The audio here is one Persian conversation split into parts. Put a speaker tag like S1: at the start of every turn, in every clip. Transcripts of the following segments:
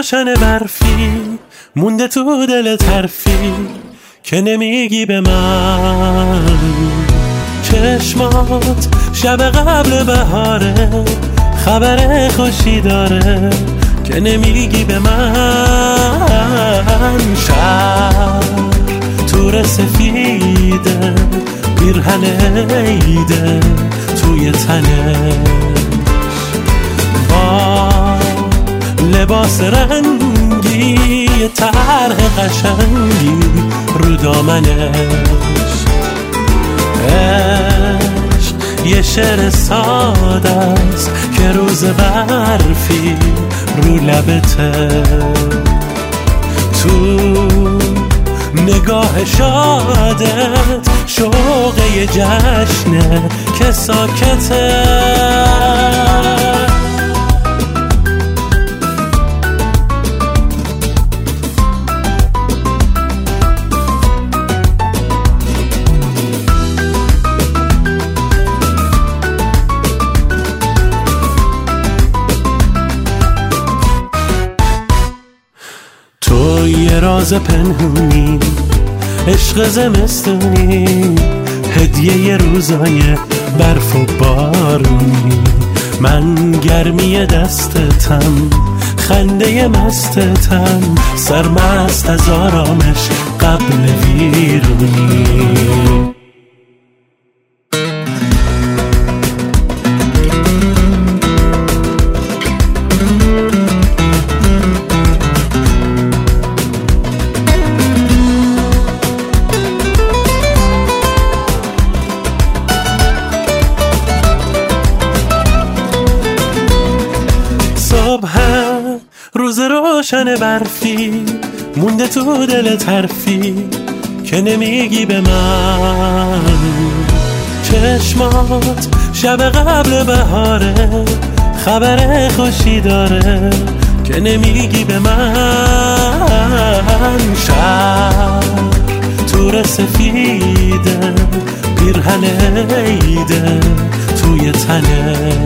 S1: روشن برفی مونده تو دل حرفی که نمیگی به من. چشمات شب قبل بهاره، خبر خوشی داره که نمیگی به من. شب تور سفیده، پیرهن عیده توی تنش، با لباس رنگی طرح قشنگی رو دامنش. عشق یه شعر ساده است که روز برفی رو لبته، تو نگاه شادت شوق یه جشنه که ساکته. تو یه راز پنهونی، عشق زمستونی، هدیه ی روزای برف و بارونی. من گرمی دستتم، خنده مستتم، سرمست از آرامش قبل ویرونی. روز روشن برفی مونده تو دل حرفی که نمیگی به من. چشمات شب قبل بهاره، خبر خوشی داره که نمیگی به من. شب تور سفیده، پیرهن عیده توی تنش،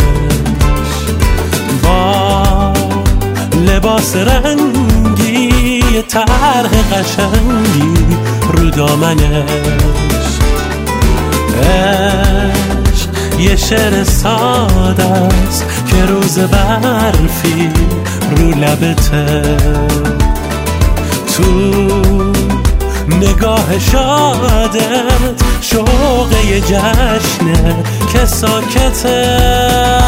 S1: با لباس رنگی طرح قشنگی رو دامنش. عشق یه شعر ساده است که روز برفی رو لبته، تو نگاه شادت شوق یه جشنه که ساکته.